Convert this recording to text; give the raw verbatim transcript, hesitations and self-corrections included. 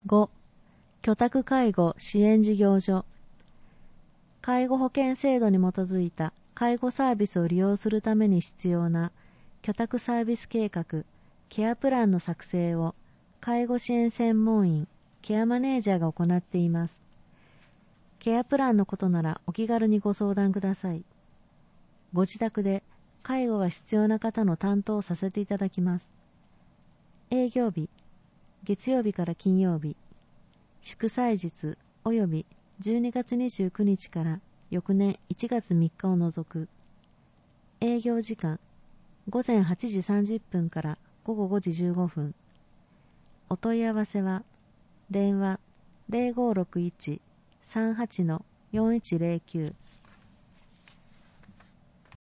ご. 居宅介護支援事業所。介護保険制度に基づいた介護サービスを利用するために必要な居宅サービス計画、ケアプランの作成を介護支援専門員、ケアマネージャーが行っています。ケアプランのことならお気軽にご相談ください。ご自宅で介護が必要な方の担当をさせていただきます。営業日、月曜日から金曜日、祝祭日およびじゅうにがつにじゅうくにちから翌年いちがつみっかを除く。営業時間、ごぜんはちじさんじゅっぷんからごごごじじゅうごふん。お問い合わせは、電話 ゼロごろくいち さんはち よんいちゼロきゅう